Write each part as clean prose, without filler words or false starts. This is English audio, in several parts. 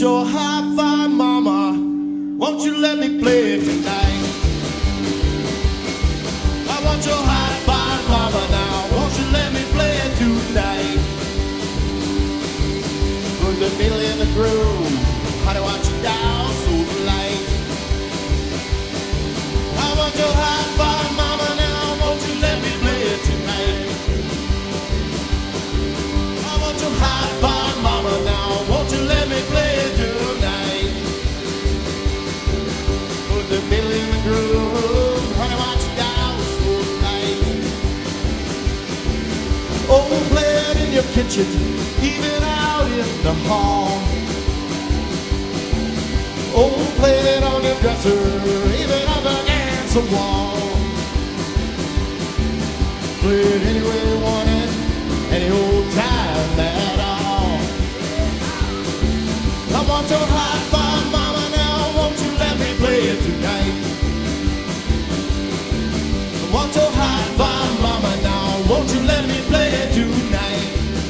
your hi-fi, mama. Won't you let me play it tonight? I want your hi-fi, mama, now. Won't you let me play it tonight? Put the needle in the groove. Honey, watch you down so light. I want your hi-fi, mama, now. Won't you let me play it tonight? I want your hi-fi, mama, now. Won't you let me play it tonight? Put the needle in the groove. Honey, watch you down so light. Oh, play it in your kitchen, even out in the hall. Oh, play it on your dresser, even up against the wall. Play it anywhere you want it, any old time at all. I want your hi-fi, mama, now. Won't you let me play it tonight? I want your hi-fi, mama, now. Won't you let me play it tonight?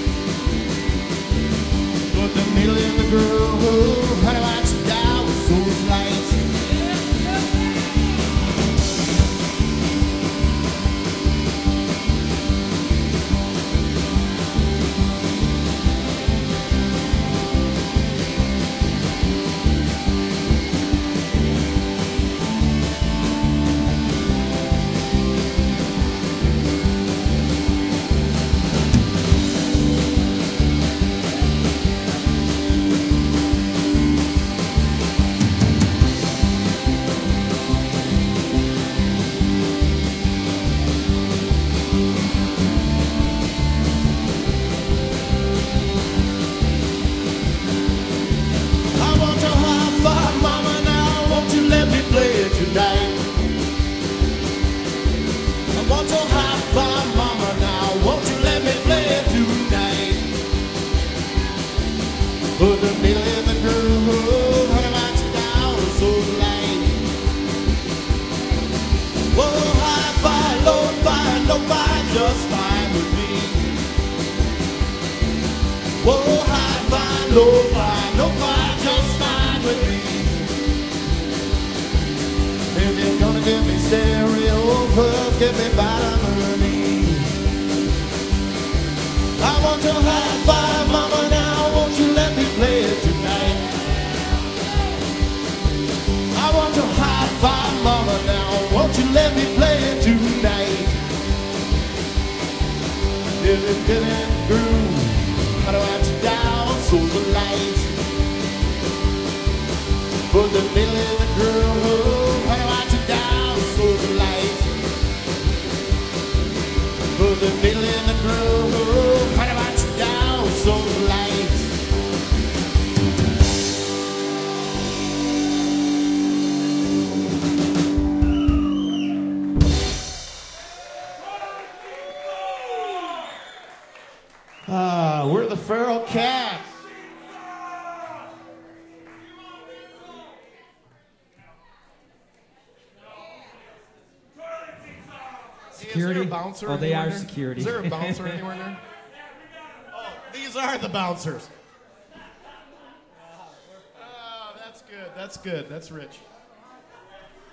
Put the needle in the groove, honey, watch it down with those lights. Put the needle in the groove, honey, watch it down so light. Whoa, hi-fi, low-fi, lo-fi, just fine with me. Whoa, hi-fi, low-fi, lo-fi, just fine with me. If you're gonna give me stereo, first give me bottom of me. I want your hi-fi, mama, now. Won't you let me play it tonight? I want your hi-fi, mama, now. Won't you let me play it tonight? If it's good and groove, how do I watch you down so the light? Put the needle in the groove, how do I watch you down so the light? Put the needle in the groove, how do I watch you down so the light? We're the Feral Cats. Security? Is there a bouncer Oh, they are there? security. Is there a bouncer anywhere there? Oh, these are the bouncers. Oh, that's good. That's good. That's rich.